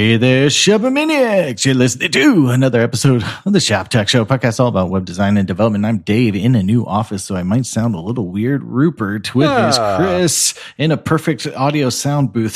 Hey there, Shopomaniacs! You're listening to another episode of the Shop Talk Show, podcast all about web design and development. I'm Dave in a new office, so I might sound a little weird. Rupert with his Chris in a perfect audio sound booth.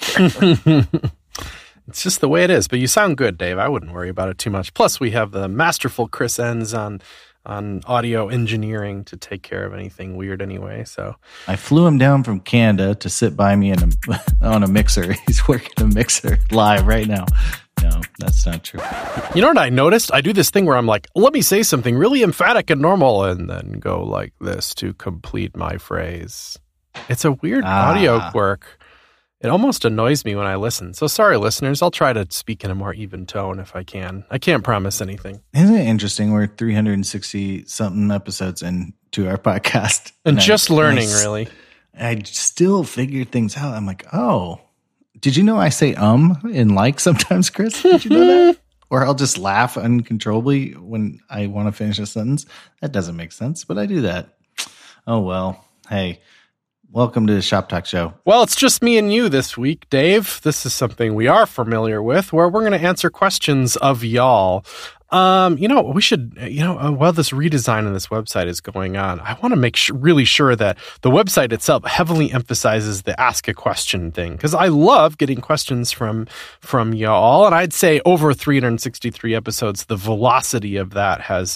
It's just the way it is, but you sound good, Dave. I wouldn't worry about it too much. Plus, we have the masterful Chris Enns on audio engineering to take care of anything weird anyway. So I flew him down from Canada to sit by me on a mixer. He's working a mixer live right now. No, that's not true. You know what I noticed? I do this thing where I'm like, let me say something really emphatic and normal, and then go like this to complete my phrase. It's a weird audio quirk. It almost annoys me when I listen. So sorry, listeners. I'll try to speak in a more even tone if I can. I can't promise anything. Isn't it interesting? We're 360-something episodes into our podcast. And just learning, really. I still figure things out. I'm like, oh, did you know I say in like sometimes, Chris? Did you know that? Or I'll just laugh uncontrollably when I want to finish a sentence. That doesn't make sense, but I do that. Oh, well, hey. Welcome to the Shop Talk Show. Well, it's just me and you this week, Dave. This is something we are familiar with, where we're going to answer questions of y'all. We should, while this redesign of this website is going on, I want to make really sure that the website itself heavily emphasizes the ask a question thing, because I love getting questions from y'all, and I'd say over 363 episodes, the velocity of that has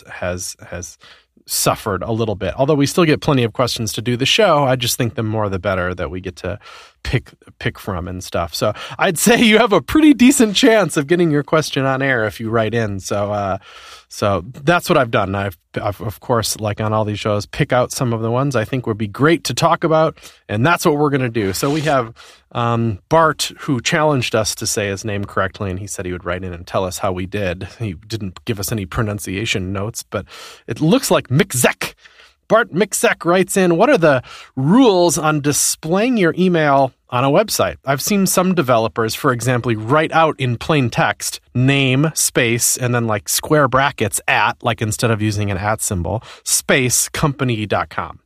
suffered a little bit. Although we still get plenty of questions to do the show, I just think the more the better that we get to pick from and stuff. So I'd say you have a pretty decent chance of getting your question on air if you write in. So that's what I've done. I've of course, like on all these shows, pick out some of the ones I think would be great to talk about, and that's what we're going to do. So we have Bart, who challenged us to say his name correctly, and he said he would write in and tell us how we did. He didn't give us any pronunciation notes, but it looks like Mixzek. Bart Mixzek writes in, what are the rules on displaying your email on a website? I've seen some developers, for example, write out in plain text, name, space, and then like square brackets at, like instead of using an at symbol, space, company.com.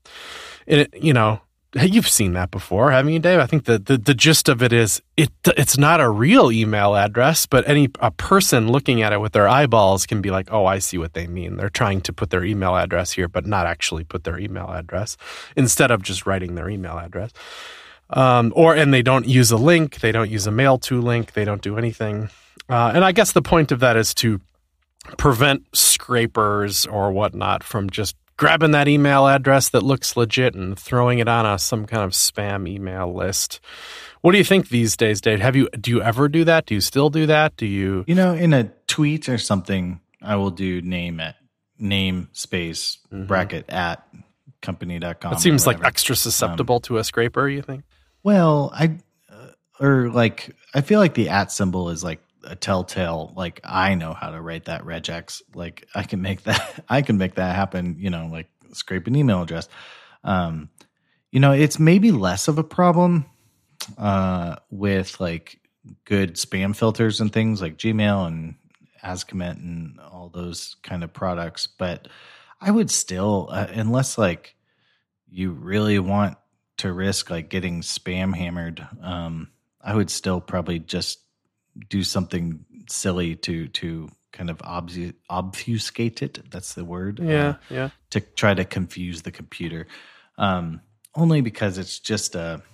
You've seen that before, haven't you, Dave? I think the gist of it is it's not a real email address, but a person looking at it with their eyeballs can be like, oh, I see what they mean. They're trying to put their email address here, but not actually put their email address instead of just writing their email address. And they don't use a link. They don't use a mail to link. They don't do anything. And I guess the point of that is to prevent scrapers or whatnot from just grabbing that email address that looks legit and throwing it on some kind of spam email list. What do you think these days, Dave? Do you ever do that? Do you still do that? Do you? In a tweet or something, I will do name space bracket at company.com. It seems like extra susceptible to a scraper, you think? Well, I feel like the at symbol is like a telltale, like I know how to write that regex. Like I can make that happen, like scrape an email address. It's maybe less of a problem with like good spam filters and things like Gmail and Ascommit and all those kind of products. But I would still, unless like you really want to risk like getting spam hammered, I would still probably just do something silly to kind of obfuscate it. That's the word. Yeah. To try to confuse the computer. Only because it's just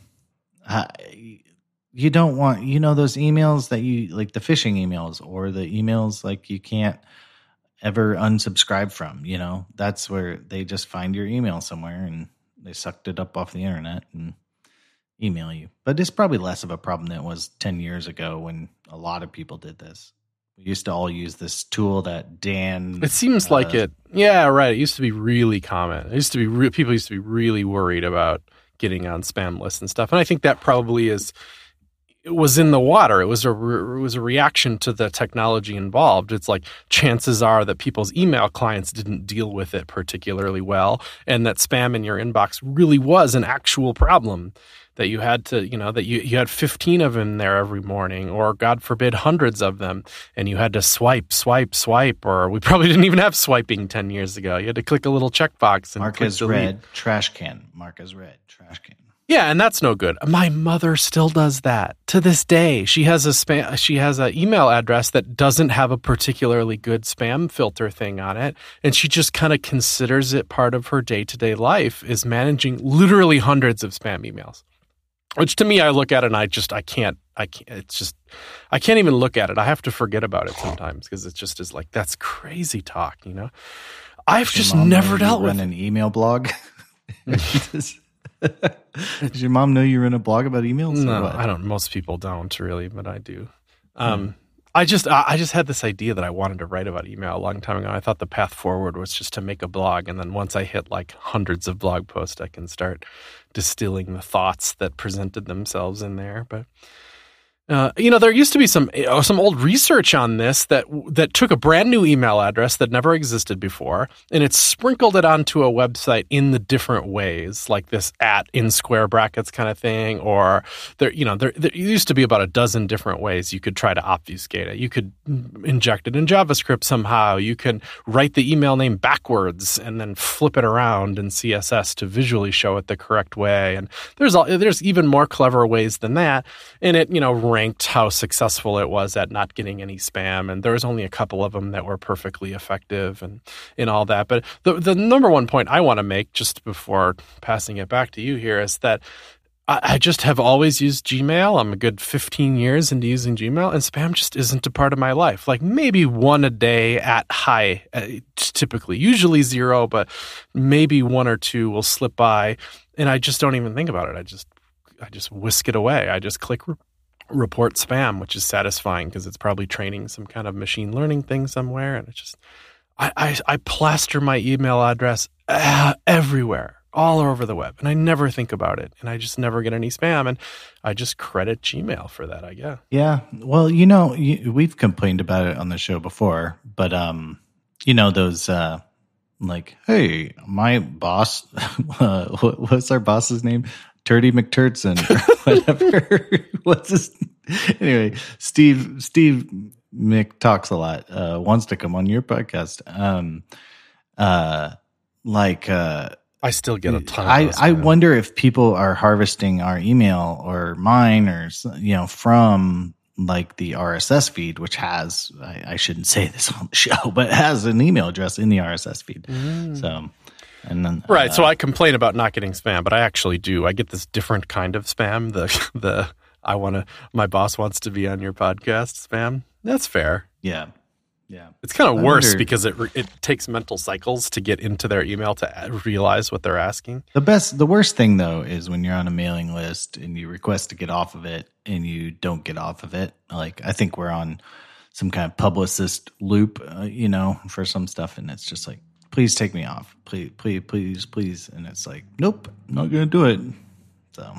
you don't want, those emails that you like, the phishing emails or the emails like you can't ever unsubscribe from, that's where they just find your email somewhere and they sucked it up off the internet and email you. But it's probably less of a problem than it was 10 years ago when a lot of people did this. We used to all use this tool that Dan... It seems like it. Yeah, right. It used to be really common. People used to be really worried about getting on spam lists and stuff. And I think that probably it was in the water. It was a reaction to the technology involved. It's like chances are that people's email clients didn't deal with it particularly well, and that spam in your inbox really was an actual problem. That you had to, that you had 15 of them there every morning, or God forbid, hundreds of them, and you had to swipe, or we probably didn't even have swiping 10 years ago. You had to click a little checkbox. And mark as red, trash can. Mark as red, trash can. Yeah, and that's no good. My mother still does that to this day. She has an email address that doesn't have a particularly good spam filter thing on it, and she just kind of considers it part of her day-to-day life is managing literally hundreds of spam emails. Which to me, I look at it and I can't even look at it. I have to forget about it sometimes because it just is like, that's crazy talk, you know? I've just never dealt with an email blog. Does your mom know you run a blog about emails? No, I don't. Most people don't really, but I do. I just had this idea that I wanted to write about email a long time ago. I thought the path forward was just to make a blog, and then once I hit like hundreds of blog posts, I can start distilling the thoughts that presented themselves in there. But there used to be some old research on this that took a brand new email address that never existed before, and it sprinkled it onto a website in the different ways, like this @ in square brackets kind of thing, or there used to be about a dozen different ways you could try to obfuscate it. You could inject it in JavaScript somehow. You could write the email name backwards and then flip it around in CSS to visually show it the correct way. And there's even more clever ways than that. And it, ranked how successful it was at not getting any spam, and there was only a couple of them that were perfectly effective and all that. But the number one point I want to make just before passing it back to you here is that I just have always used Gmail. I'm a good 15 years into using Gmail, and spam just isn't a part of my life. Like maybe one a day at high, typically, usually 0, but maybe 1 or 2 will slip by, and I just don't even think about it. I just whisk it away. I just click report spam, which is satisfying because it's probably training some kind of machine learning thing somewhere. And it's just, I plaster my email address everywhere, all over the web, and I never think about it, and I just never get any spam, and I just credit Gmail for that, I guess. Yeah. Well, we've complained about it on the show before, but those like, hey, my boss, what's our boss's name? Turdy McTurtson or whatever. What's his? Anyway, Steve Mick talks a lot. Wants to come on your podcast. I still get a ton. I wonder if people are harvesting our email or mine or from like the RSS feed, which has I shouldn't say this on the show, but has an email address in the RSS feed. So. And then, right, so I complain about not getting spam, but I actually do. I get this different kind of spam. My boss wants to be on your podcast spam. That's fair. Yeah. It's kind of worse because it takes mental cycles to get into their email to realize what they're asking. The worst thing though is when you're on a mailing list and you request to get off of it and you don't get off of it. Like I think we're on some kind of publicist loop, for some stuff, and it's just like, please take me off. Please. And it's like, nope, not going to do it. So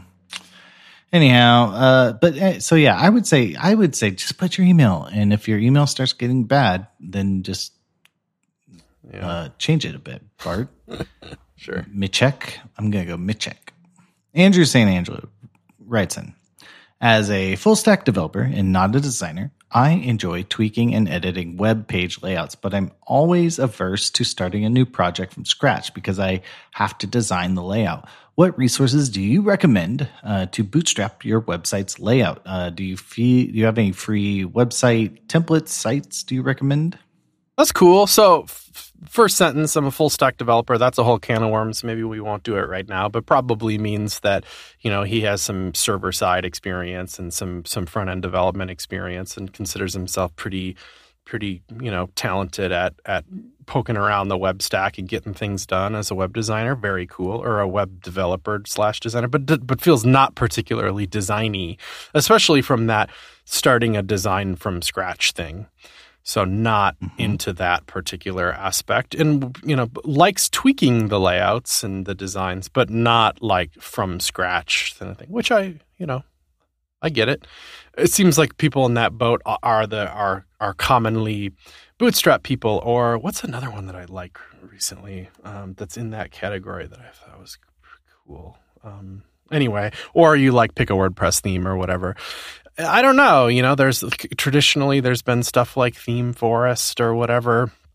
anyhow, I would say just put your email. And if your email starts getting bad, then just change it a bit, Bart. Sure. Michek. I'm going to go Michek. Andrew St. Angelo writes in, as a full stack developer and not a designer, I enjoy tweaking and editing web page layouts, but I'm always averse to starting a new project from scratch because I have to design the layout. What resources do you recommend to bootstrap your website's layout? Do you have any free website template sites do you recommend? That's cool. So first sentence, I'm a full stack developer. That's a whole can of worms. Maybe we won't do it right now, but probably means that, he has some server side experience and some front end development experience and considers himself pretty, talented at poking around the web stack and getting things done as a web designer. Very cool. Or a web developer / designer, but feels not particularly designy, especially from that starting a design from scratch thing. So not into that particular aspect, and likes tweaking the layouts and the designs, but not like from scratch kind of thing. Which I get it. It seems like people in that boat are commonly bootstrap people, or what's another one that I like recently that's in that category that I thought was cool. Anyway, or you like pick a WordPress theme or whatever. I don't know. There's traditionally been stuff like Theme Forest or whatever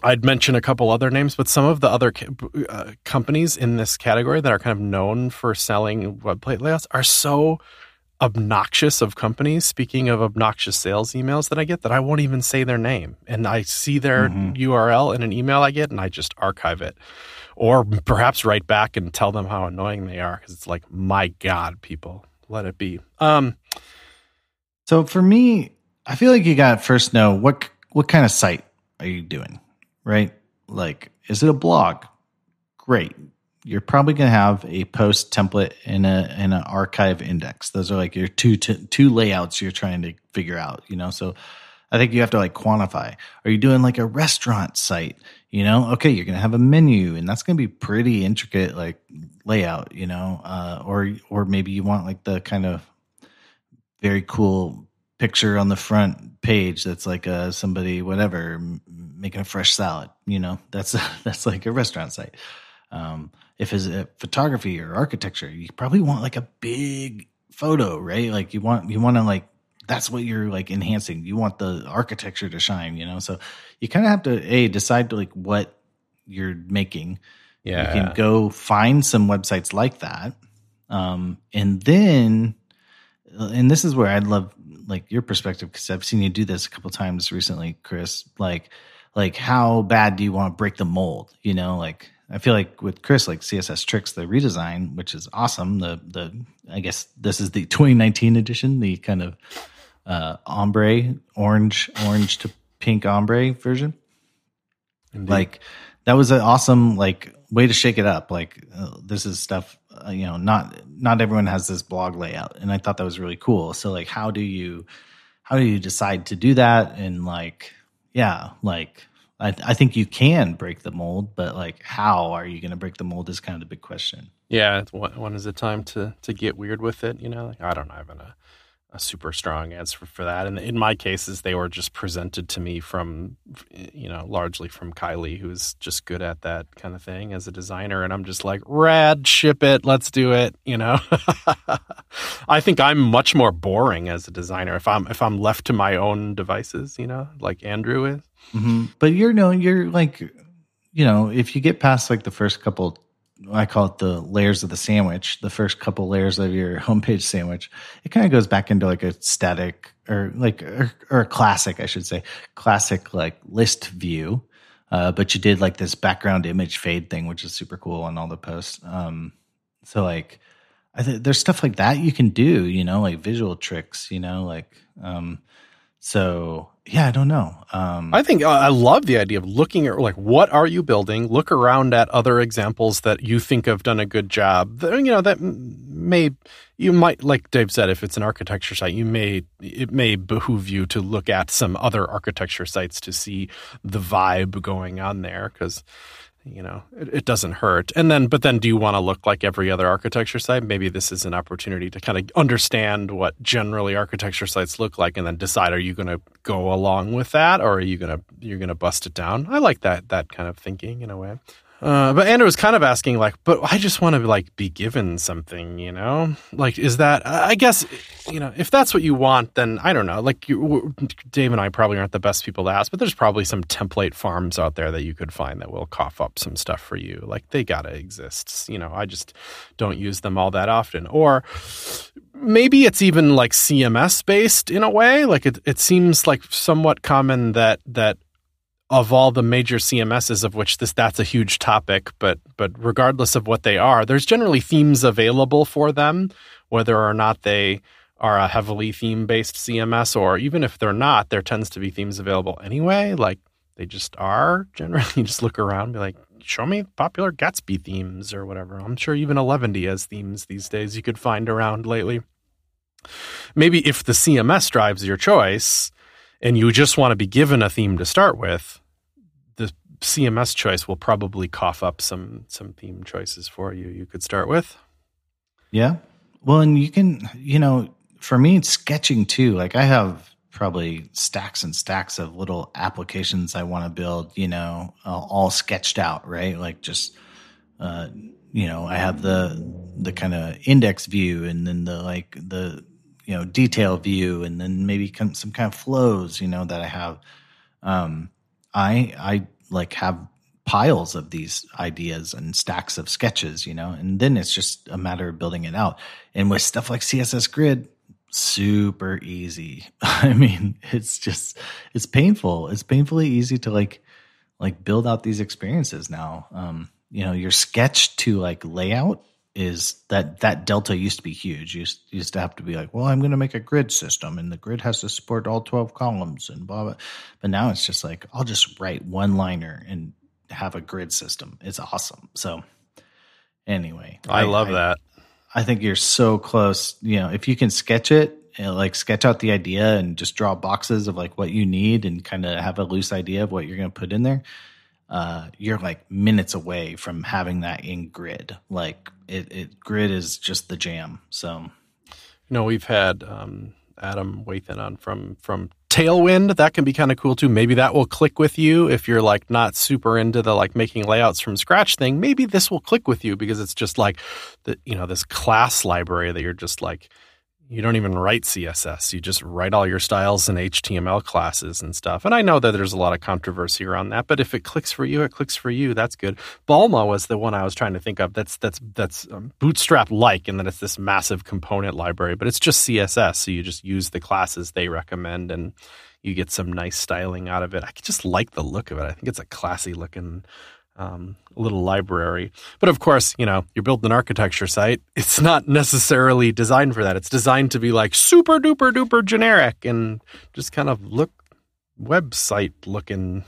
I'd mention a couple other names, but some of the other companies in this category that are kind of known for selling website layouts are so obnoxious of companies. Speaking of obnoxious sales emails that I get, that I won't even say their name. And I see their URL in an email I get, and I just archive it. Or perhaps write back and tell them how annoying they are, because it's like, my God, people, let it be. So for me, I feel like you got to first know what kind of site are you doing, right? Like, is it a blog? Great. You're probably going to have a post template and an archive index. Those are like your two layouts you're trying to figure out, So I think you have to like quantify. Are you doing like a restaurant site? Okay, you're going to have a menu, and that's going to be pretty intricate, like layout, or maybe you want like the kind of very cool picture on the front page that's like somebody, whatever, making a fresh salad, that's like a restaurant site. If it's a photography or architecture, you probably want like a big photo, right? Like you want to like, that's what you're like enhancing. You want the architecture to shine, so you kind of have to decide to like what you're making. Yeah. You can go find some websites like that. And then, and this is where I'd love like your perspective, because I've seen you do this a couple times recently, Chris, like how bad do you want to break the mold? Like I feel like with Chris, like CSS Tricks, the redesign, which is awesome. I guess this is the 2019 edition, the kind of ombre, orange to pink ombre version. Indeed. Like that was an awesome like way to shake it up. Like this is stuff, not everyone has this blog layout, and I thought that was really cool. So like, how do you decide to do that? And like, yeah, like I think you can break the mold, but like, how are you going to break the mold is kind of the big question. Yeah, when is it time to get weird with it? Like, I don't have a super strong answer for that. And in my cases, they were just presented to me from, largely from Kylie, who's just good at that kind of thing as a designer. And I'm just like, rad, ship it, let's do it. I think I'm much more boring as a designer if I'm left to my own devices, like Andrew is. Mm-hmm. But you're like, if you get past like the first couple, I call it the layers of the sandwich, the first couple layers of your homepage sandwich, it kind of goes back into like a static or a classic, I should say, classic like list view. But you did like this background image fade thing, which is super cool on all the posts. So like, there's stuff like that you can do, like visual tricks, so yeah, I don't know. I think I love the idea of looking at like, what are you building? Look around at other examples that you think have done a good job. That you might, like Dave said, if it's an architecture site, it may behoove you to look at some other architecture sites to see the vibe going on there, because it doesn't hurt. But then do you want to look like every other architecture site? Maybe this is an opportunity to kind of understand what generally architecture sites look like, and then decide, are you going to go along with that, or are you're going to bust it down? I like that kind of thinking in a way. But Andrew was kind of asking, like, but I just want to like be given something, like, is that, I guess, if that's what you want, then I don't know, like Dave and I probably aren't the best people to ask, but there's probably some template farms out there that you could find that will cough up some stuff for you. Like, they gotta exist, I just don't use them all that often. Or maybe it's even like CMS based in a way. Like it seems like somewhat common that of all the major CMSs, of which that's a huge topic, but regardless of what they are, there's generally themes available for them, whether or not they are a heavily theme-based CMS, or even if they're not, there tends to be themes available anyway. Like, they just are. Generally, you just look around and be like, show me popular Gatsby themes or whatever. I'm sure even Eleventy has themes these days you could find around lately. Maybe if the CMS drives your choice and you just want to be given a theme to start with, the CMS choice will probably cough up some theme choices for you could start with. Yeah. Well, and you can, for me, it's sketching too. Like, I have probably stacks and stacks of little applications I want to build, all sketched out, right? Like, just, I have the kind of index view, and then the detail view, and then maybe some kind of flows, that I have. I like have piles of these ideas and stacks of sketches, and then it's just a matter of building it out. And with stuff like CSS Grid, super easy. I mean, it's painful. It's painfully easy to like build out these experiences now. Your sketch to like layout is that delta used to be huge. You used to have to be like, well, I'm going to make a grid system and the grid has to support all 12 columns and blah, blah. But now it's just like, I'll just write one liner and have a grid system. It's awesome. So anyway, I love that. I think you're so close. If you can sketch it, like sketch out the idea and just draw boxes of like what you need and kind of have a loose idea of what you're going to put in there, you're like minutes away from having that in Grid. Like Grid is just the jam. So, we've had Adam Wathan on from Tailwind. That can be kind of cool too. Maybe that will click with you if you're like not super into the like making layouts from scratch thing. Maybe this will click with you because it's just like this class library that you're just like, you don't even write CSS. You just write all your styles in HTML classes and stuff. And I know that there's a lot of controversy around that, but if it clicks for you, it clicks for you. That's good. Bulma was the one I was trying to think of. That's Bootstrap-like, and then it's this massive component library, but it's just CSS. So you just use the classes they recommend, and you get some nice styling out of it. I just like the look of it. I think it's a classy looking little library. But of course, you're building an architecture site. It's not necessarily designed for that. It's designed to be like super duper duper generic and just kind of look website looking.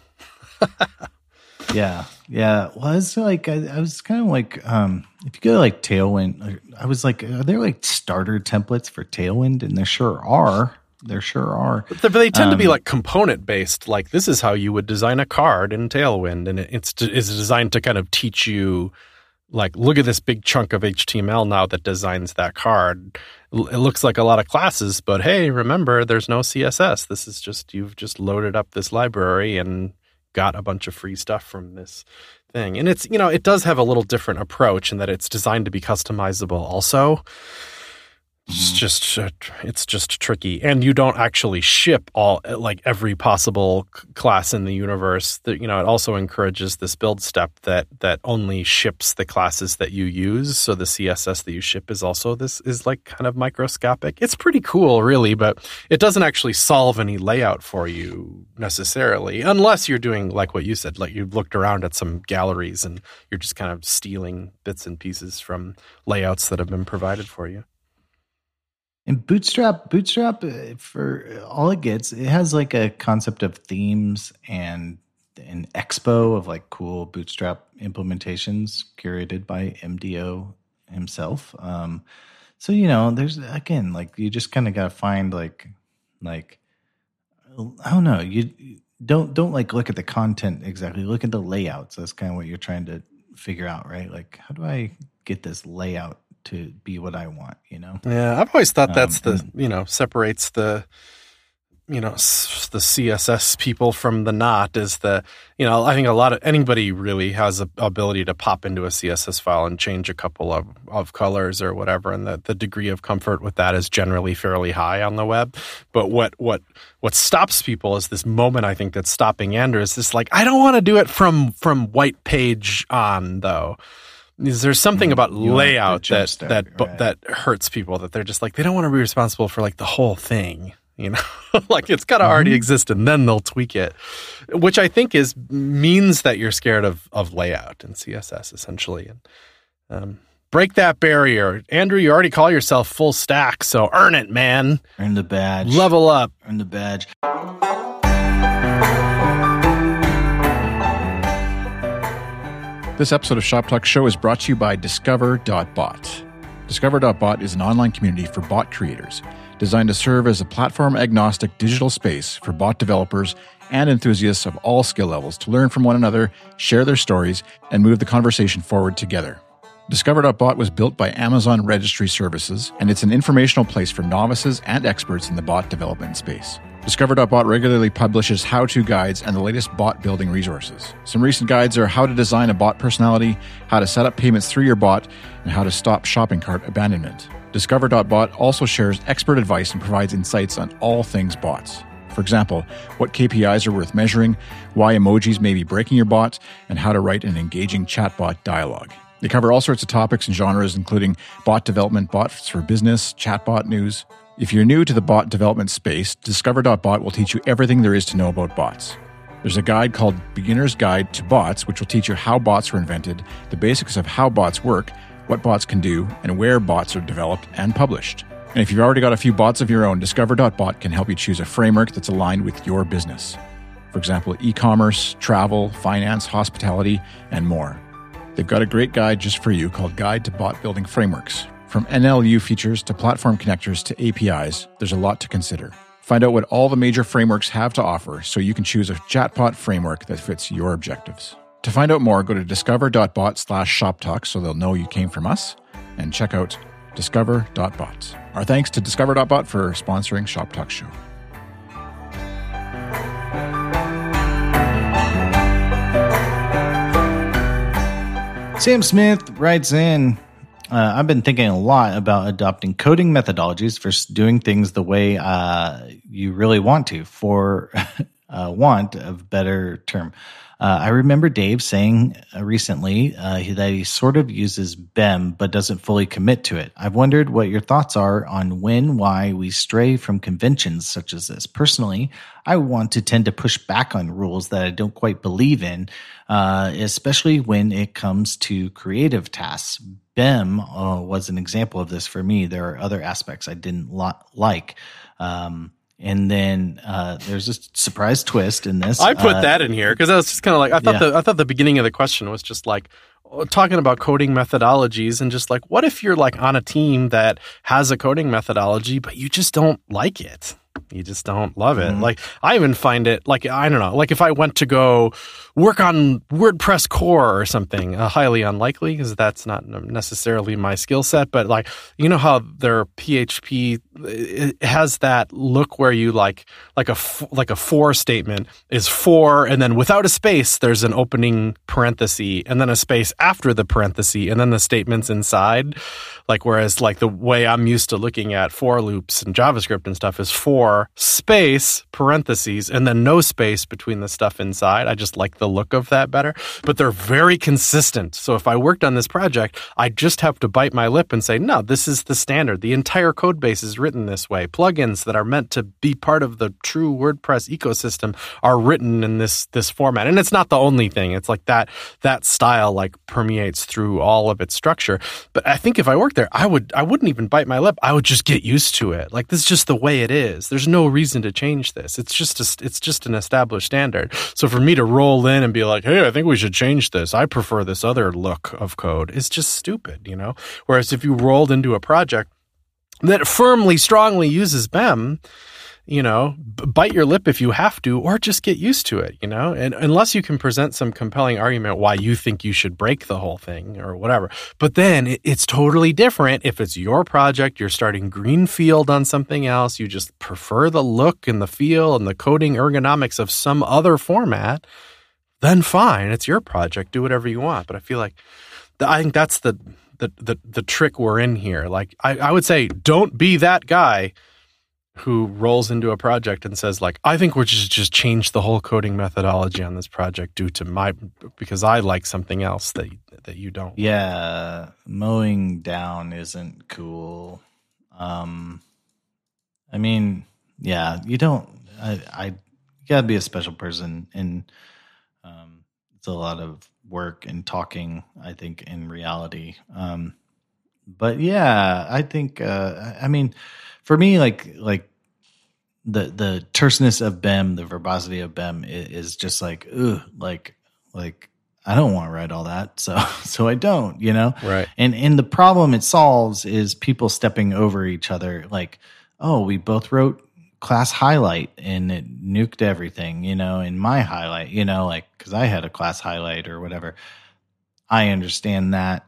Yeah. Well, it's like I was kind of like, if you go to like Tailwind, I was like, are there like starter templates for Tailwind? And there sure are. But they tend to be like component based. Like this is how you would design a card in Tailwind, and it's designed to kind of teach you, like, look at this big chunk of HTML now that designs that card. It looks like a lot of classes, but hey, remember, there's no CSS. This is just you've just loaded up this library and got a bunch of free stuff from this thing. And it's it does have a little different approach in that it's designed to be customizable also. It's just tricky, and you don't actually ship every possible class in the universe. That it also encourages this build step that only ships the classes that you use. So the CSS that you ship is like kind of microscopic. It's pretty cool, really, but it doesn't actually solve any layout for you necessarily, unless you're doing like what you said, like you've looked around at some galleries and you're just kind of stealing bits and pieces from layouts that have been provided for you. And Bootstrap, for all it gets, it has like a concept of themes and an expo of like cool Bootstrap implementations curated by MDO himself. So there's again like you just kind of gotta find like I don't know, you don't like look at the content exactly, look at the layouts. That's kind of what you're trying to figure out, right? Like how do I get this layout to be what I want, Yeah, I've always thought that's separates the CSS people from the not is I think anybody really has a ability to pop into a CSS file and change a couple of colors or whatever, and the degree of comfort with that is generally fairly high on the web. But what stops people is this moment, I think, that's stopping Andrew, is this like, I don't want to do it from white page on though. There's something about layout that hurts people, that they're just like, they don't want to be responsible for like the whole thing, like it's got to already exist and then they'll tweak it, which I think means that you're scared of layout and CSS essentially. And break that barrier. Andrew, you already call yourself full stack, so earn it, man. Earn the badge. Level up. Earn the badge. This episode of Shop Talk Show is brought to you by Discover.bot. Discover.bot is an online community for bot creators, designed to serve as a platform-agnostic digital space for bot developers and enthusiasts of all skill levels to learn from one another, share their stories, and move the conversation forward together. Discover.bot was built by Amazon Registry Services, and it's an informational place for novices and experts in the bot development space. Discover.bot regularly publishes how-to guides and the latest bot building resources. Some recent guides are how to design a bot personality, how to set up payments through your bot, and how to stop shopping cart abandonment. Discover.bot also shares expert advice and provides insights on all things bots. For example, what KPIs are worth measuring, why emojis may be breaking your bot, and how to write an engaging chatbot dialogue. They cover all sorts of topics and genres, including bot development, bots for business, chatbot news. If you're new to the bot development space, Discover.bot will teach you everything there is to know about bots. There's a guide called Beginner's Guide to Bots, which will teach you how bots were invented, the basics of how bots work, what bots can do, and where bots are developed and published. And if you've already got a few bots of your own, Discover.bot can help you choose a framework that's aligned with your business. For example, e-commerce, travel, finance, hospitality, and more. They've got a great guide just for you called Guide to Bot Building Frameworks. From NLU features to platform connectors to APIs, there's a lot to consider. Find out what all the major frameworks have to offer so you can choose a chatbot framework that fits your objectives. To find out more, go to discover.bot/shoptalk so they'll know you came from us, and check out discover.bot. Our thanks to discover.bot for sponsoring Shop Talk Show. Sam Smith writes in, I've been thinking a lot about adopting coding methodologies for doing things the way you really want to, for want of better term. I remember Dave saying recently that he sort of uses BEM but doesn't fully commit to it. I've wondered what your thoughts are on why we stray from conventions such as this. Personally, I want to tend to push back on rules that I don't quite believe in, especially when it comes to creative tasks. BEM was an example of this for me. There are other aspects I didn't like. And then there's a surprise twist in this. I put that in here because I was just kind of like, I thought the beginning of the question was just like talking about coding methodologies and just like, what if you're like on a team that has a coding methodology, but you just don't like it? You just don't love it. Mm-hmm. Like, I even find it, like, I don't know, like if I went to go work on WordPress core or something, highly unlikely because that's not necessarily my skill set. But like, you know how their PHP it has that look where you like a for statement is for, and then without a space, there's an opening parenthesis and then a space after the parenthesis and then the statements inside. Like, whereas like the way I'm used to looking at for loops and JavaScript and stuff is for space, parentheses, and then no space between the stuff inside. I just like the look of that better, but they're very consistent. So if I worked on this project, I just have to bite my lip and say, no, this is the standard. The entire code base is written this way. Plugins that are meant to be part of the true WordPress ecosystem are written in this format. And it's not the only thing. It's like that style like permeates through all of its structure. But I think if I worked there, I wouldn't even bite my lip. I would just get used to it. Like, this is just the way it is. There's no reason to change this. It's just an established standard. So for me to roll in and be like, hey, I think we should change this, I prefer this other look of code, it's just stupid, you know? Whereas if you rolled into a project that firmly, strongly uses BEM, you know, bite your lip if you have to, or just get used to it, you know, and unless you can present some compelling argument why you think you should break the whole thing or whatever. But then it's totally different if it's your project, you're starting greenfield on something else, you just prefer the look and the feel and the coding ergonomics of some other format, then fine, it's your project, do whatever you want. But I feel like I think that's the trick we're in here. Like, I would say, don't be that guy who rolls into a project and says, like, I think we should just change the whole coding methodology on this project because I like something else that you don't. Yeah, mowing down isn't cool. I mean, yeah, you don't. You gotta be a special person, and it's a lot of work and talking, I think, in reality. But yeah, I think. I mean, for me, like the terseness of BEM, the verbosity of BEM is just like, ugh, like I don't want to write all that, so I don't, you know? Right. And the problem it solves is people stepping over each other. Like, oh, we both wrote class highlight and it nuked everything, you know, in my highlight, you know, like, because I had a class highlight or whatever. I understand that.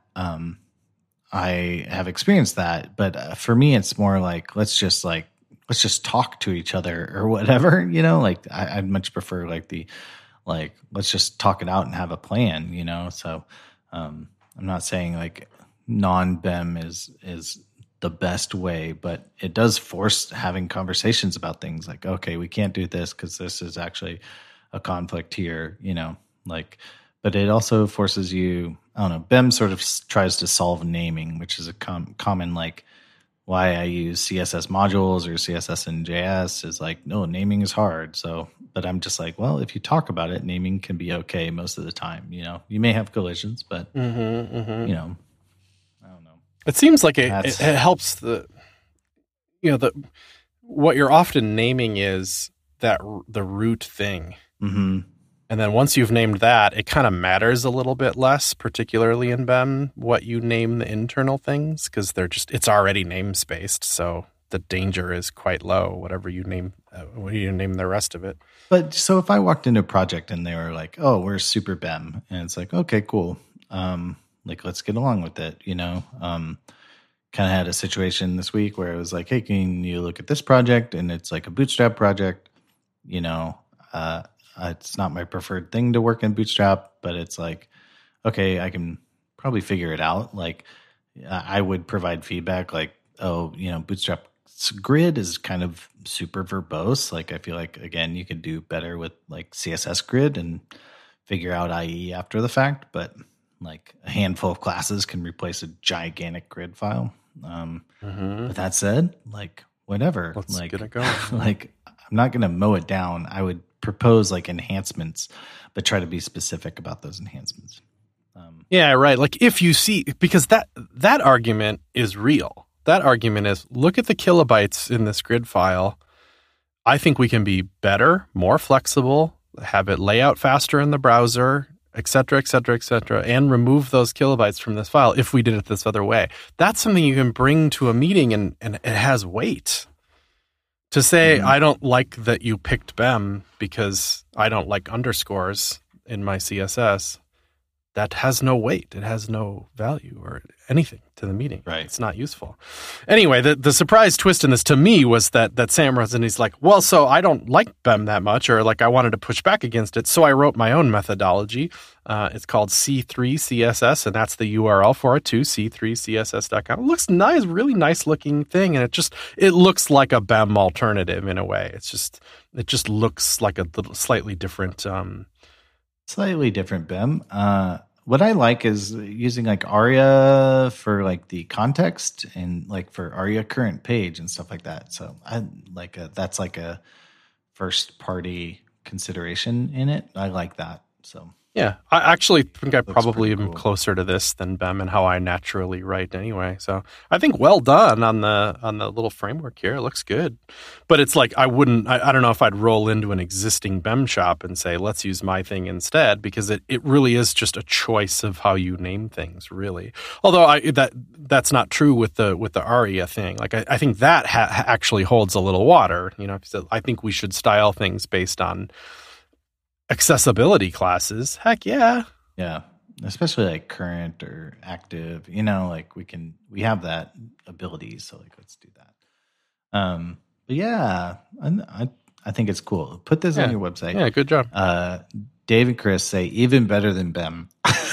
I have experienced that, but for me, it's more like, let's just talk to each other or whatever, you know, like I'd much prefer let's just talk it out and have a plan, you know? So, I'm not saying like non-BEM is the best way, but it does force having conversations about things like, okay, we can't do this because this is actually a conflict here, like, but it also forces you, I don't know, BEM sort of tries to solve naming, which is a common, like, why I use CSS modules or CSS in JS is like, no, naming is hard. So, but I'm just like, well, if you talk about it, naming can be okay most of the time. You may have collisions, but I don't know. It seems like it helps what you're often naming is the root thing. Mm-hmm. And then once you've named that, it kind of matters a little bit less, particularly in BEM, what you name the internal things, because it's already namespaced. So the danger is quite low, whatever you name the rest of it. But so if I walked into a project and they were like, oh, we're super BEM, and it's like, okay, cool. Like, let's get along with it, kind of had a situation this week where it was like, hey, can you look at this project? And it's like a Bootstrap project, it's not my preferred thing to work in Bootstrap, but it's like, okay, I can probably figure it out. Like, I would provide feedback like, oh, Bootstrap's grid is kind of super verbose. Like, I feel like, again, you could do better with like CSS grid and figure out IE after the fact, but like a handful of classes can replace a gigantic grid file. But that said, like, whatever. Let's like, get it going. Like, I'm not going to mow it down. I would propose like enhancements, but try to be specific about those enhancements. Yeah, right. Like if you see, because that argument is real. That argument is, look at the kilobytes in this grid file. I think we can be better, more flexible, have it lay out faster in the browser, et cetera, et cetera, et cetera, and remove those kilobytes from this file if we did it this other way. That's something you can bring to a meeting and it has weight. To say, I don't like that you picked BEM because I don't like underscores in my CSS, that has no weight. It has no value or anything to the meeting. Right. It's not useful. Anyway, the surprise twist in this to me was that Sam runs and he's like, well, so I don't like BEM that much, or like I wanted to push back against it. So I wrote my own methodology. It's called C3CSS, and that's the URL for it too, c3css.com. It looks nice, really nice looking thing. And it looks like a BEM alternative in a way. It just looks like a little slightly different, Slightly different BEM. What I like is using like ARIA for like the context and like for ARIA current page and stuff like that. So I like that's like a first party consideration in it. I like that. So yeah, I actually think I Looks probably pretty am cool. closer to this than BEM and how I naturally write anyway. So I think well done on the little framework here. It looks good. But it's like I don't know if I'd roll into an existing BEM shop and say, let's use my thing instead, because it really is just a choice of how you name things, really. Although that's not true with the ARIA thing. Like I think that actually holds a little water. I think we should style things based on accessibility classes. Heck yeah. yeah, especially like current or active, like we have that ability. So like, let's do that. But yeah, I think it's cool. Put this on your website. Yeah, good job. Dave and Chris say even better than BEM.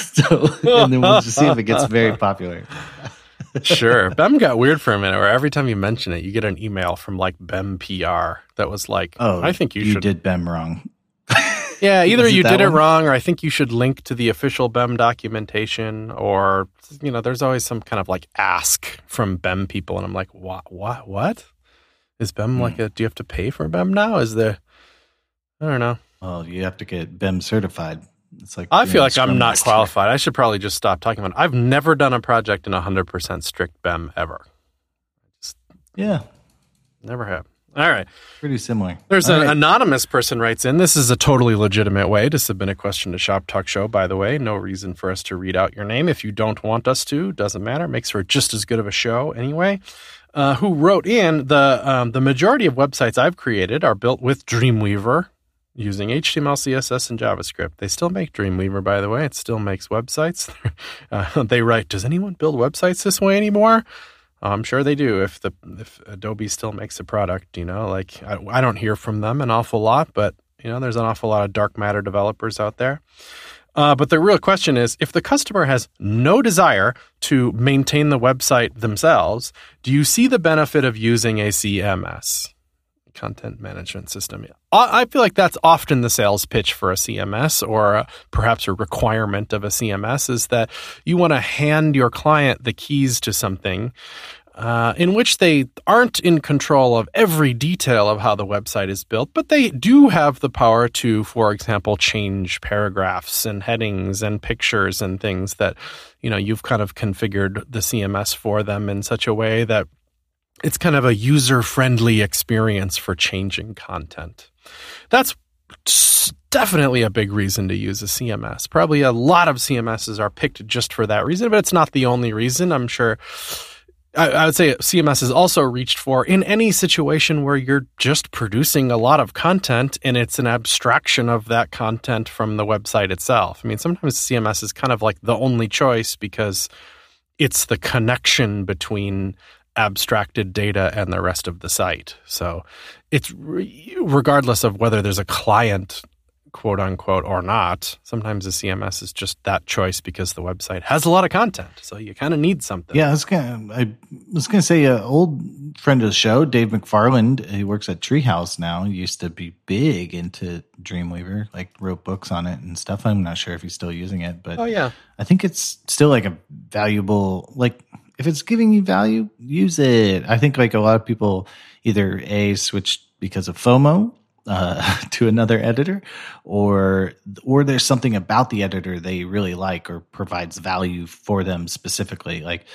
And then we'll just see if it gets very popular. Sure. BEM got weird for a minute where every time you mention it, you get an email from like BEM PR that was like, Oh, I think you should. did BEM wrong. Yeah, either Was it you that did it one? wrong, or I think you should link to the official BEM documentation, or, there's always some kind of like ask from BEM people. And I'm like, what? Is BEM like do you have to pay for BEM now? Is there, I don't know. Well, you have to get BEM certified. It's like I being feel a like I'm Scrum not Master. qualified. I should probably just stop talking about it. I've never done a project in 100% strict BEM ever. Yeah, Never have. All right. pretty similar. There's All an right. anonymous person writes in. This is a totally legitimate way to submit a question to Shop Talk Show, by the way. No reason for us to read out your name. If you don't want us to, doesn't matter. Makes for just as good of a show anyway. Who wrote in, the majority of websites I've created are built with Dreamweaver using HTML, CSS, and JavaScript. They still make Dreamweaver, by the way. It still makes websites. They write, does anyone build websites this way anymore? I'm sure they do. If Adobe still makes a product, I don't hear from them an awful lot, but there's an awful lot of dark matter developers out there. But the real question is, if the customer has no desire to maintain the website themselves, do you see the benefit of using a CMS, content management system? I feel like that's often the sales pitch for a CMS, or perhaps a requirement of a CMS, is that you want to hand your client the keys to something in which they aren't in control of every detail of how the website is built, but they do have the power to, for example, change paragraphs and headings and pictures and things that, you've kind of configured the CMS for them in such a way that it's kind of a user-friendly experience for changing content. That's definitely a big reason to use a CMS. Probably a lot of CMSs are picked just for that reason, but it's not the only reason. I'm sure I would say CMS is also reached for in any situation where you're just producing a lot of content and it's an abstraction of that content from the website itself. I mean, sometimes CMS is kind of like the only choice because it's the connection between abstracted data and the rest of the site. So it's regardless of whether there's a client, quote unquote, or not, sometimes the CMS is just that choice because the website has a lot of content. So you kind of need something. Yeah, I was gonna say an old friend of the show, Dave McFarland, he works at Treehouse now. He used to be big into Dreamweaver, like wrote books on it and stuff. I'm not sure if he's still using it, but I think it's still like a valuable, like if it's giving you value, use it. I think like a lot of people either switch because of FOMO to another editor, or there's something about the editor they really like or provides value for them specifically. Like,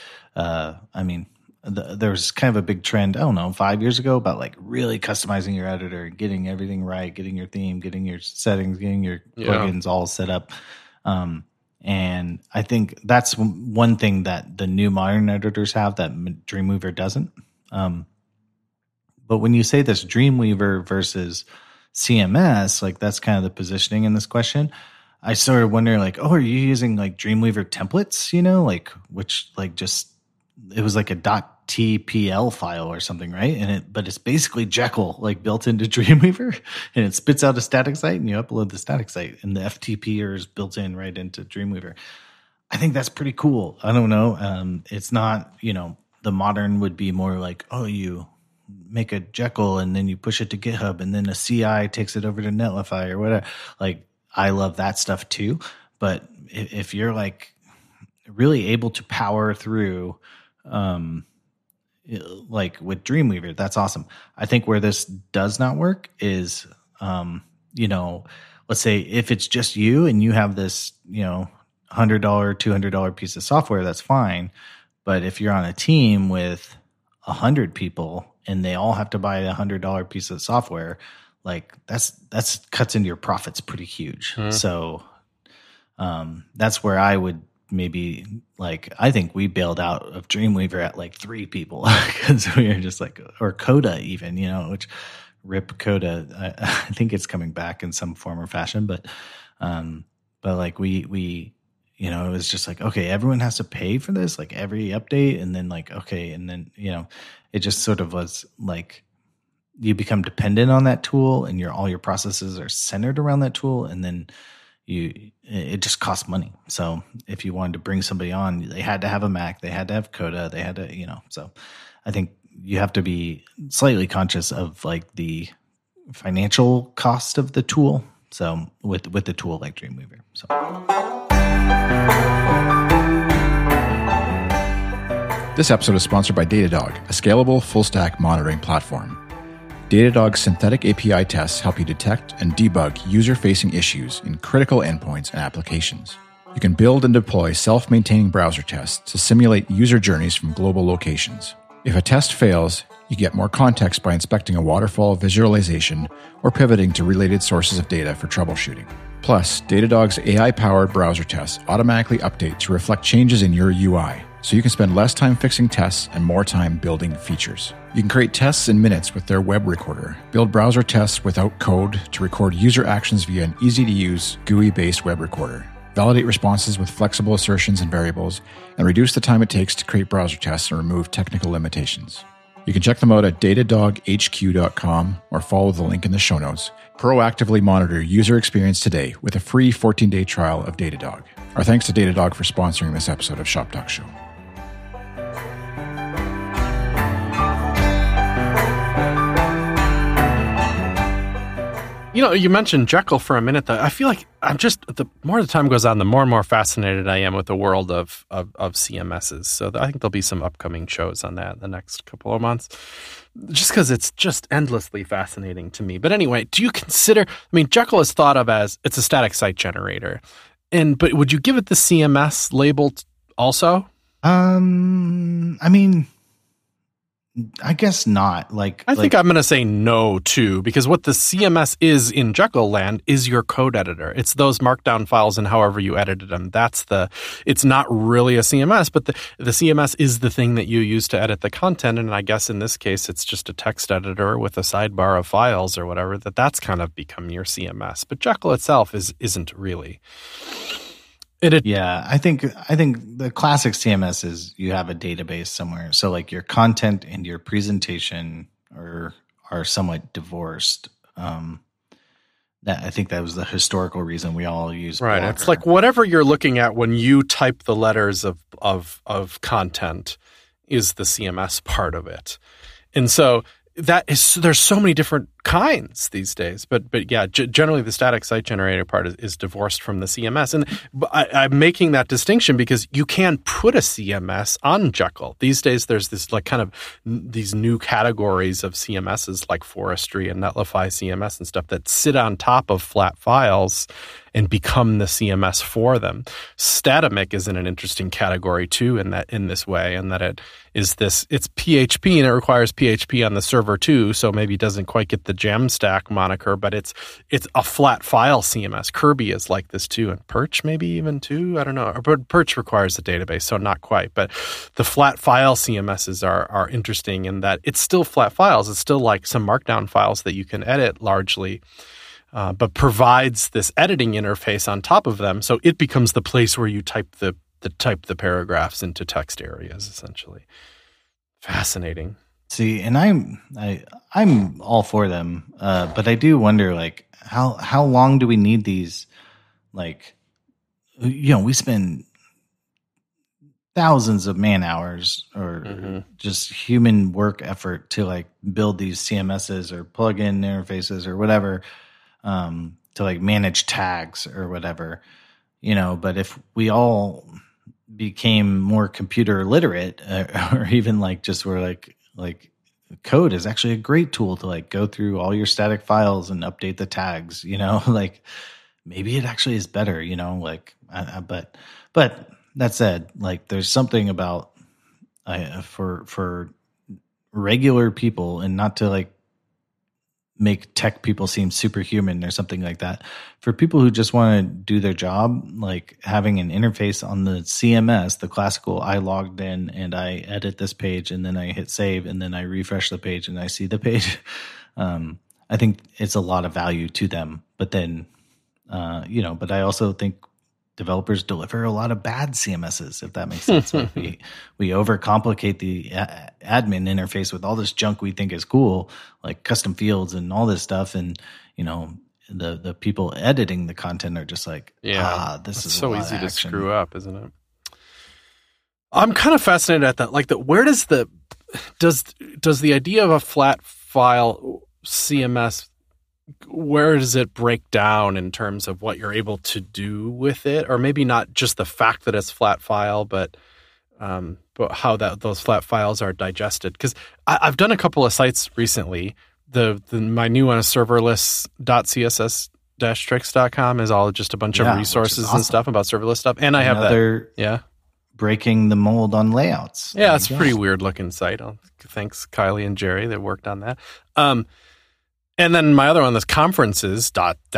there's kind of a big trend, I don't know, 5 years ago about like really customizing your editor and getting everything right, getting your theme, getting your settings, getting your plugins all set up. And I think that's one thing that the new modern editors have that Dreamweaver doesn't. But when you say this Dreamweaver versus CMS, like that's kind of the positioning in this question. I started wondering like, are you using like Dreamweaver templates, like which like just, it was like a .tpl file or something, right? But it's basically Jekyll like built into Dreamweaver, and it spits out a static site and you upload the static site, and the FTPer is built in right into Dreamweaver. I think that's pretty cool. I don't know. It's not, the modern would be more like, you make a Jekyll and then you push it to GitHub and then a CI takes it over to Netlify or whatever. Like, I love that stuff too. But if you're like really able to power through, like with Dreamweaver, that's awesome. I think where this does not work is, let's say if it's just you and you have this, $100, $200 piece of software, that's fine. But if you're on a team with 100 people and they all have to buy a $100 piece of software, like that's cuts into your profits pretty huge. So that's where I would maybe like, I think we bailed out of Dreamweaver at like 3 people because we were just like, or Coda even, which rip Coda. I think it's coming back in some form or fashion, but like we it was just like, okay, everyone has to pay for this, like every update. And then like, okay. And then, it just sort of was like, you become dependent on that tool and all your processes are centered around that tool. And then it just costs money. So if you wanted to bring somebody on, they had to have a Mac, they had to have Coda, they had to, so I think you have to be slightly conscious of like the financial cost of the tool. So with the tool like Dreamweaver, so. This episode is sponsored by Datadog, a scalable full-stack monitoring platform. Datadog's synthetic API tests help you detect and debug user-facing issues in critical endpoints and applications. You can build and deploy self-maintaining browser tests to simulate user journeys from global locations. If a test fails, you get more context by inspecting a waterfall visualization or pivoting to related sources of data for troubleshooting. Plus, Datadog's AI-powered browser tests automatically update to reflect changes in your UI, so you can spend less time fixing tests and more time building features. You can create tests in minutes with their web recorder, build browser tests without code to record user actions via an easy-to-use GUI-based web recorder, validate responses with flexible assertions and variables, and reduce the time it takes to create browser tests and remove technical limitations. You can check them out at datadoghq.com or follow the link in the show notes. Proactively monitor user experience today with a free 14-day trial of Datadog. Our thanks to Datadog for sponsoring this episode of Shop Talk Show. You know, you mentioned Jekyll for a minute. Though. I feel like the more the time goes on, the more and more fascinated I am with the world of CMSs. So I think there'll be some upcoming shows on that in the next couple of months, just because it's just endlessly fascinating to me. But anyway, do you consider, Jekyll is thought of as, it's a static site generator. But would you give it the CMS label also? I guess not. I think I'm going to say no too, because what the CMS is in Jekyll land is your code editor. It's those markdown files and however you edited them. It's not really a CMS, but the CMS is the thing that you use to edit the content. And I guess in this case, it's just a text editor with a sidebar of files or whatever. That's kind of become your CMS. But Jekyll itself isn't really. I think the classic CMS is you have a database somewhere. So like your content and your presentation are somewhat divorced. I think that was the historical reason we all use right. Blogger. It's like whatever you're looking at when you type the letters of content is the CMS part of it. And so there's so many different kinds these days, but yeah, generally the static site generator part is divorced from the CMS, and I'm making that distinction because you can put a CMS on Jekyll these days. There's this these new categories of CMSs like Forestry and Netlify CMS and stuff that sit on top of flat files and become the CMS for them. Statamic is in an interesting category too, in this way, and that it's PHP and it requires PHP on the server too, so maybe it doesn't quite get the Jamstack moniker, but it's a flat file CMS. Kirby is like this too, and Perch maybe even too. I don't know. But Perch requires a database, so not quite. But the flat file CMSs are interesting in that it's still flat files. It's still like some markdown files that you can edit largely. But provides this editing interface on top of them, so it becomes the place where you type the paragraphs into text areas, essentially. Fascinating. See, and I'm all for them, but I do wonder, like, how long do we need these? Like, we spend thousands of man hours or just human work effort to like build these CMSs or plugin interfaces or whatever. To like manage tags or whatever, but if we all became more computer literate or even like just were like code is actually a great tool to like go through all your static files and update the tags, like maybe it actually is better, but that said, like there's something about for regular people, and not to like make tech people seem superhuman or something like that. For people who just want to do their job, like having an interface on the CMS, the classical, I logged in and I edit this page and then I hit save and then I refresh the page and I see the page. I think it's a lot of value to them. But then, but I also think developers deliver a lot of bad CMSs, if that makes sense. Like we overcomplicate the admin interface with all this junk we think is cool, like custom fields and all this stuff. And, the people editing the content are just like, this is so easy to screw up, isn't it? I'm kind of fascinated at that. Like, where does the idea of a flat file CMS, where does it break down in terms of what you're able to do with it? Or maybe not just the fact that it's flat file, but how those flat files are digested. Because I've done a couple of sites recently. My new one is serverless.css-tricks.com is all just a bunch of resources and stuff about serverless stuff. And I have that. Breaking the mold on layouts. Yeah, it's a pretty weird looking site. Thanks, Kylie and Jerry, that worked on that. And then my other one, this conferences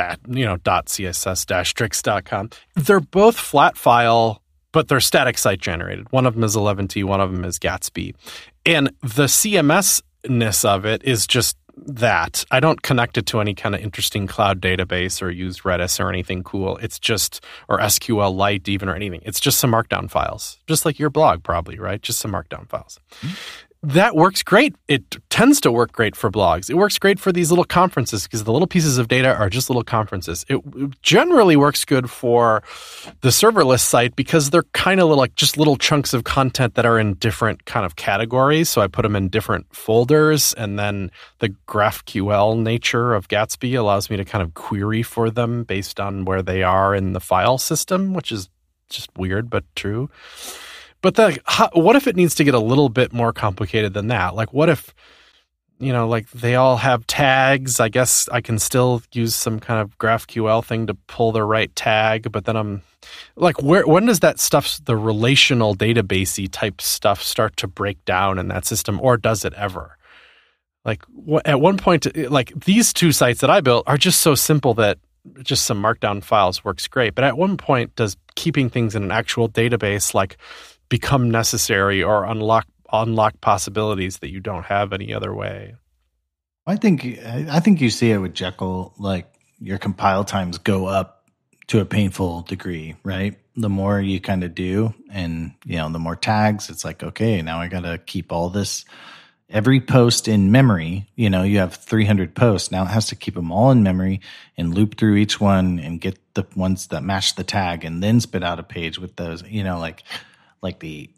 .css-tricks.com. They're both flat file, but they're static site generated. One of them is 11t, one of them is Gatsby. And the CMS-ness of it is just that. I don't connect it to any kind of interesting cloud database or use Redis or anything cool. It's just, or SQLite even or anything. It's just some markdown files, just like your blog probably, right? Just some markdown files. Mm-hmm. that works great. It tends to work great for blogs. It works great for these little conferences because the little pieces of data are just little conferences. It generally works good for the serverless site because they're kind of like just little chunks of content that are in different kind of categories. So I put them in different folders, and then the GraphQL nature of Gatsby allows me to kind of query for them based on where they are in the file system, which is just weird but true. But what if it needs to get a little bit more complicated than that? Like, what if, like they all have tags? I guess I can still use some kind of GraphQL thing to pull the right tag, but then I'm like, when does that stuff, the relational databasey type stuff, start to break down in that system, or does it ever? Like, at one point, like these two sites that I built are just so simple that just some markdown files works great. But at one point, does keeping things in an actual database like become necessary or unlock possibilities that you don't have any other way? I think you see it with Jekyll, like your compile times go up to a painful degree, right? The more you kind of do, and the more tags, it's like, okay, now I got to keep all this, every post in memory. You have 300 posts. Now it has to keep them all in memory and loop through each one and get the ones that match the tag and then spit out a page with those, like the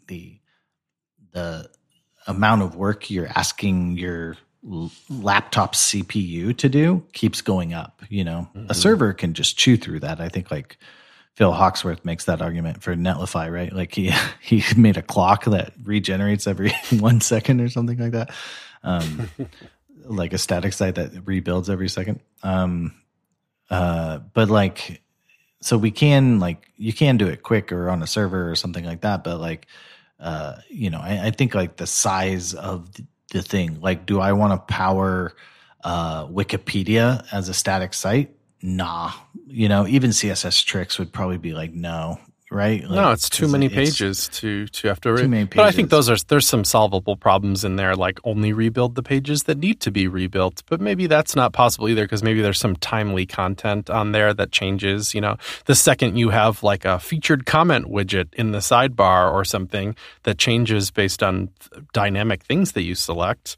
amount of work you're asking your laptop CPU to do keeps going up. Mm-hmm. A server can just chew through that. I think like Phil Hawksworth makes that argument for Netlify, right? Like he made a clock that regenerates every 1 second or something like that. Like a static site that rebuilds every second. But like, so we can, like, you can do it quick or on a server or something like that. But like, I think like the size of the thing, like, do I want to power Wikipedia as a static site? Nah. Even CSS Tricks would probably be like, no, right? Like, no, it's too many pages to have to read. Too many pages. But I think there's some solvable problems in there, like only rebuild the pages that need to be rebuilt. But maybe that's not possible either, because maybe there's some timely content on there that changes. The second you have like a featured comment widget in the sidebar or something that changes based on dynamic things that you select,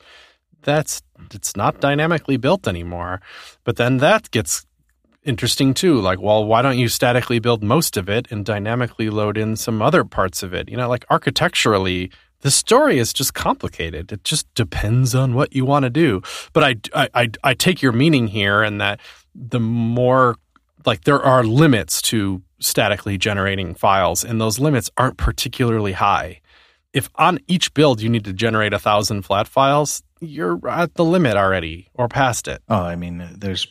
it's not dynamically built anymore. But then that gets interesting too. Like, well, why don't you statically build most of it and dynamically load in some other parts of it? Like architecturally, the story is just complicated. It just depends on what you want to do. But I take your meaning here, and that the more, like, there are limits to statically generating files, and those limits aren't particularly high. If on each build you need to generate 1,000 flat files, you're at the limit already or past it. Oh, I mean, there's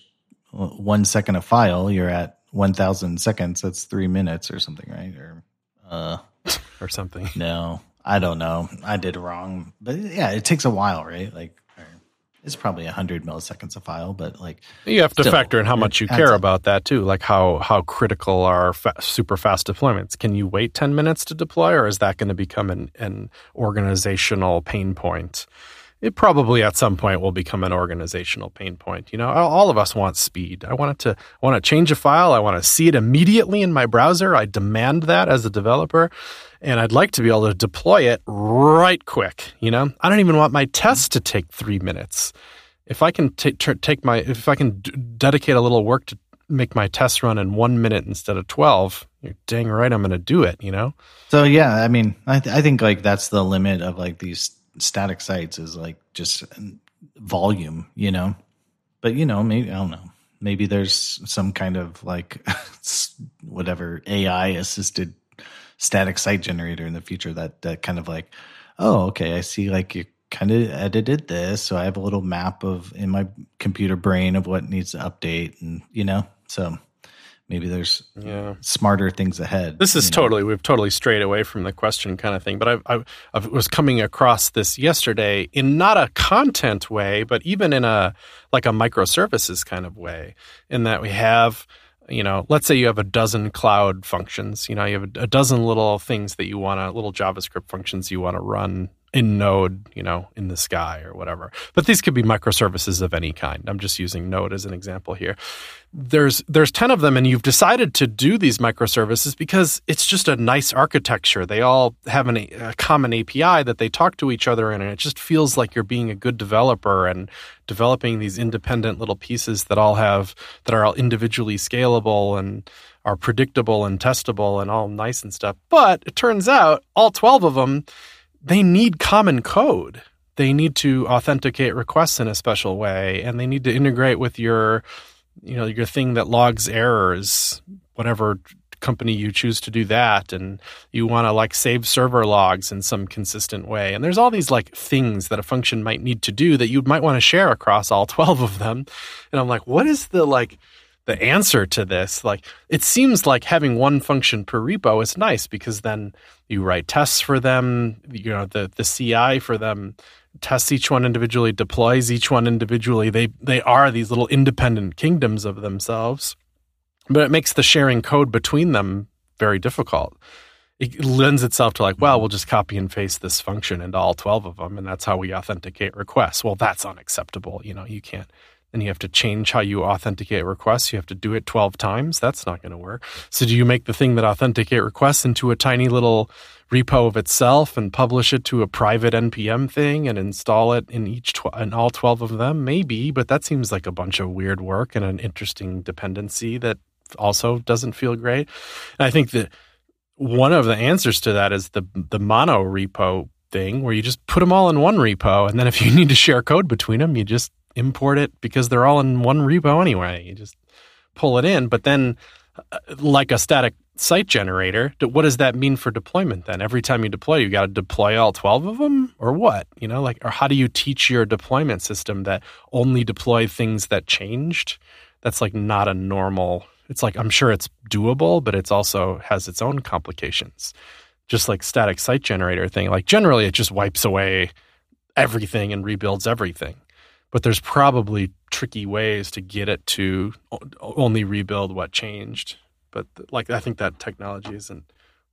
1 second a file, you're at 1,000 seconds. That's 3 minutes or something, right? Or something. No, I don't know. I did wrong, but yeah, it takes a while, right? Like, it's probably 100 milliseconds a file, but like, you have to factor in how much you care about that too. Like how critical are super fast deployments? Can you wait 10 minutes to deploy, or is that going to become an organizational pain point? It probably at some point will become an organizational pain point. All of us want speed. I want to change a file. I want to see it immediately in my browser. I demand that as a developer, and I'd like to be able to deploy it right quick. I don't even want my tests to take 3 minutes. If I can dedicate a little work to make my tests run in 1 minute instead of 12, you're dang right I'm going to do it. So yeah, I mean, I think like that's the limit of like these static sites, is like just volume, but maybe, I don't know, maybe there's some kind of like whatever AI assisted static site generator in the future that kind of like, oh, okay, I see, like you kind of edited this, so I have a little map in my computer brain of what needs to update, and so maybe there's smarter things ahead. This is we've totally strayed away from the question kind of thing. But I was coming across this yesterday in not a content way, but even in a microservices kind of way, in that we have, let's say you have a dozen cloud functions. You have a dozen little things that you want to, little JavaScript functions you want to run in Node, in the sky or whatever. But these could be microservices of any kind. I'm just using Node as an example here. There's 10 of them, and you've decided to do these microservices because it's just a nice architecture. They all have a common API that they talk to each other in, and it just feels like you're being a good developer and developing these independent little pieces that are all individually scalable and are predictable and testable and all nice and stuff. But it turns out all 12 of them, they need common code. They need to authenticate requests in a special way, and they need to integrate with your thing that logs errors, whatever company you choose to do that, and you want to save server logs in some consistent way. And there's all these things that a function might need to do that you might want to share across all 12 of them. And I'm like, what is the answer to this? It seems like having one function per repo is nice because then you write tests for them, the CI for them tests each one individually, deploys each one individually. They are these little independent kingdoms of themselves, but it makes the sharing code between them very difficult. It lends itself to we'll just copy and paste this function into all 12 of them, and that's how we authenticate requests. Well, that's unacceptable. You can't. And you have to change how you authenticate requests. You have to do it 12 times. That's not going to work. So do you make the thing that authenticate requests into a tiny little repo of itself and publish it to a private NPM thing and install it in all 12 of them? Maybe, but that seems like a bunch of weird work and an interesting dependency that also doesn't feel great. And I think that one of the answers to that is the mono repo thing, where you just put them all in one repo, and then if you need to share code between them, you just import it because they're all in one repo anyway. You just pull it in. But then, like a static site generator, what does that mean for deployment then? Every time you deploy, you got to deploy all 12 of them, or what? Or how do you teach your deployment system that only deploy things that changed? That's not a normal. It's I'm sure it's doable, but it's also has its own complications. Just like static site generator thing. Generally, it just wipes away everything and rebuilds everything. But there's probably tricky ways to get it to only rebuild what changed. But I think that technology isn't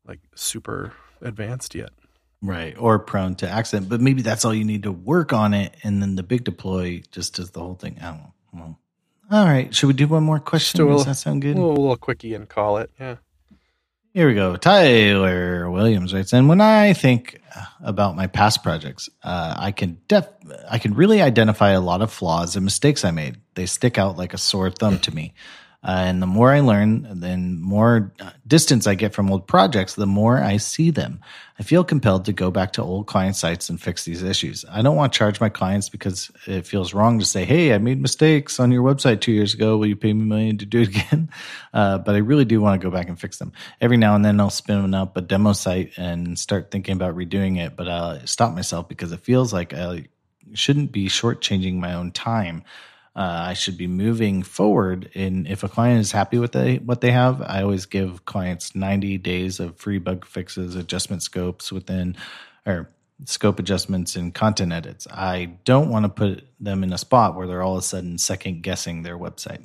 super advanced yet. Right. Or prone to accident. But maybe that's all you need to work on it. And then the big deploy just does the whole thing. I don't know. Well, all right. Should we do one more question? Does that sound good? A little quickie and call it. Yeah. Here we go. Tyler Williams writes in, when I think about my past projects, I can really identify a lot of flaws and mistakes I made. They stick out like a sore thumb to me. And the more I learn, then more distance I get from old projects, the more I see them. I feel compelled to go back to old client sites and fix these issues. I don't want to charge my clients because it feels wrong to say, hey, I made mistakes on your website 2 years ago. Will you pay me money to do it again? But I really do want to go back and fix them. Every now and then I'll spin up a demo site and start thinking about redoing it, but I'll stop myself because it feels like I shouldn't be shortchanging my own time. I should be moving forward. And if a client is happy with what they have, I always give clients 90 days of free bug fixes, adjustment scopes or scope adjustments and content edits. I don't want to put them in a spot where they're all of a sudden second guessing their website.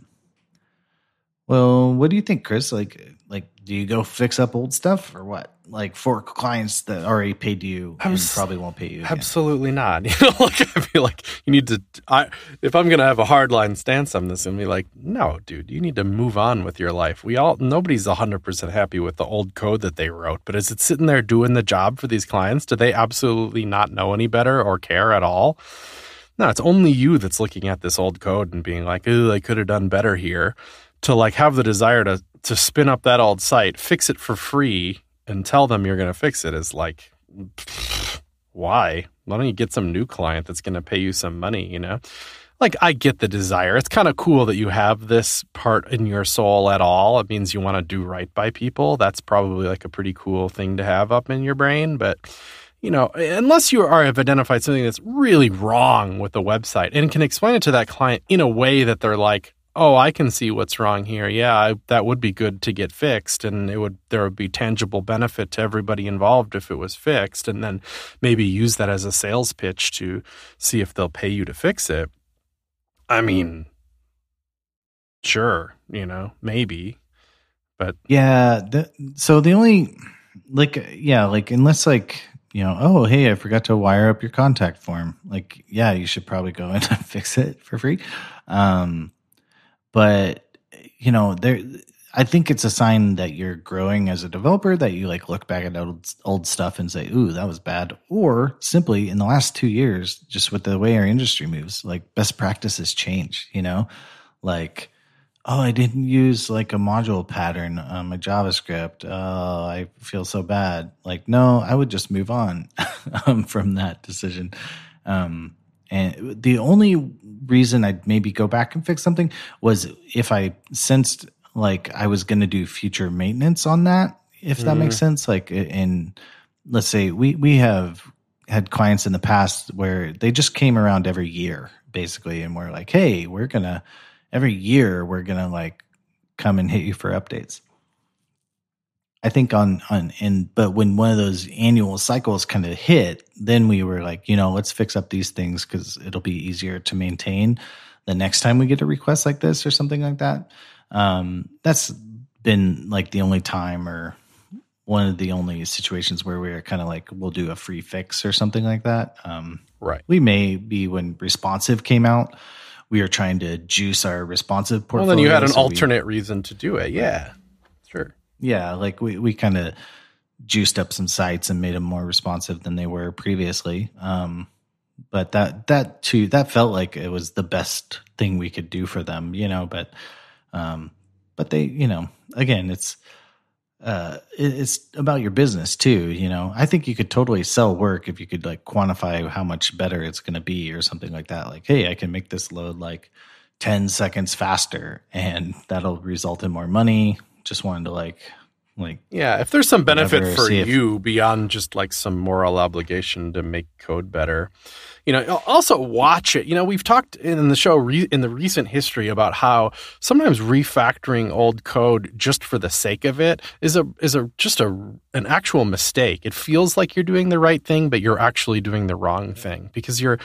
Well, what do you think, Chris? Do you go fix up old stuff or what? For clients that already paid you and probably won't pay you again? Absolutely not. I feel like you need to. If I'm going to have a hardline stance on this, and be no, dude, you need to move on with your life. Nobody's 100% happy with the old code that they wrote, but is it sitting there doing the job for these clients? Do they absolutely not know any better or care at all? No, it's only you that's looking at this old code and being oh, I could have done better here. To have the desire to spin up that old site, fix it for free, and tell them you're going to fix it is why? Why don't you get some new client that's going to pay you some money, I get the desire. It's kind of cool that you have this part in your soul at all. It means you want to do right by people. That's probably a pretty cool thing to have up in your brain. But, unless you have identified something that's really wrong with the website and can explain it to that client in a way that they're oh, I can see what's wrong here. Yeah, that would be good to get fixed, and there would be tangible benefit to everybody involved if it was fixed, and then maybe use that as a sales pitch to see if they'll pay you to fix it. I mean, sure, maybe, but yeah. So the only unless oh, hey, I forgot to wire up your contact form. Like, yeah, you should probably go in and fix it for free. But I think it's a sign that you're growing as a developer, that you like look back at old stuff and say, ooh, that was bad. Or simply in the last 2 years, just with the way our industry moves, like best practices change, like, oh, I didn't use like a module pattern on my JavaScript. Oh, I feel so bad. Like, no, I would just move on from that decision. And the only reason I'd maybe go back and fix something was if I sensed like I was going to do future maintenance on that, if that makes sense. Like, let's say we have had clients in the past where they just came around every year, basically, and we're like, hey, every year we're gonna like come and hit you for updates. I think but when one of those annual cycles kind of hit, then we were like, let's fix up these things because it'll be easier to maintain the next time we get a request like this or something like that. That's been like the only time or one of the only situations where we're kind of like, we'll do a free fix or something like that. Right. We may be when responsive came out, we are trying to juice our responsive portfolio. Well, then you had an alternate reason to do it. Yeah, sure. Yeah, like we kind of juiced up some sites and made them more responsive than they were previously. But that felt like it was the best thing we could do for them, But they, again, it's about your business too. I think you could totally sell work if you could like quantify how much better it's going to be or something like that. Like, hey, I can make this load like 10 seconds faster and that'll result in more money. Just wanted to like, yeah, if there's some benefit for you beyond just like some moral obligation to make code better, also watch it. We've talked in the show in the recent history about how sometimes refactoring old code just for the sake of it is just an actual mistake. It feels like you're doing the right thing, but you're actually doing the wrong thing because you're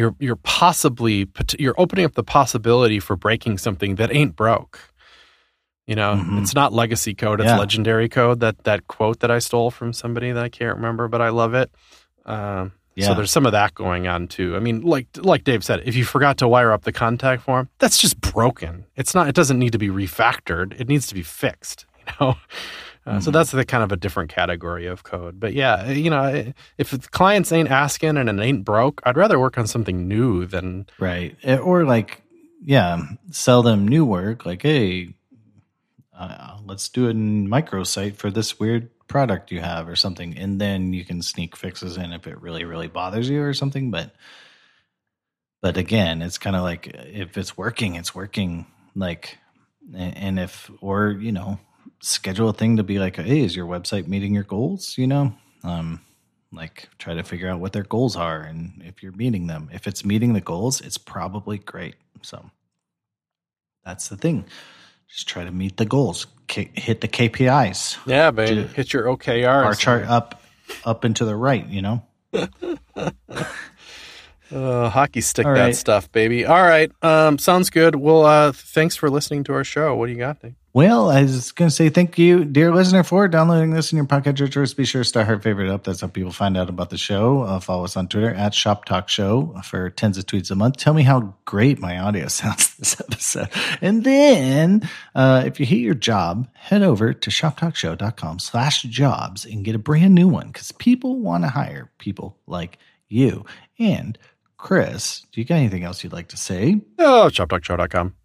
opening up the possibility for breaking something that ain't broke. It's not legacy code; it's legendary code. That quote that I stole from somebody that I can't remember, but I love it. So there's some of that going on too. I mean, like Dave said, if you forgot to wire up the contact form, that's just broken. It doesn't need to be refactored. It needs to be fixed. So that's the kind of a different category of code. But yeah, if the clients ain't asking and it ain't broke, I'd rather work on something new than right. Or like, sell them new work. Like, hey, let's do a microsite for this weird product you have or something, and then you can sneak fixes in if it really, really bothers you or something. But again, it's kind of like if it's working, it's working. Like, and schedule a thing to be like, hey, is your website meeting your goals? Like try to figure out what their goals are, and if you're meeting them. If it's meeting the goals, it's probably great. So that's the thing. Just try to meet the goals, hit the KPIs. Yeah, baby. Hit your OKRs. Bar chart up and to the right, Hockey stick that stuff, baby. All right. Sounds good. Well, thanks for listening to our show. What do you got, Dave? Well, I was going to say thank you, dear listener, for downloading this in your podcast. Be sure to star heart favorite up. That's how people find out about the show. Follow us on Twitter at Shop Talk Show for tens of tweets a month. Tell me how great my audio sounds this episode. And then if you hate your job, head over to shoptalkshow.com/jobs and get a brand new one because people want to hire people like you. And Chris, do you got anything else you'd like to say? Oh, shoptalkshow.com.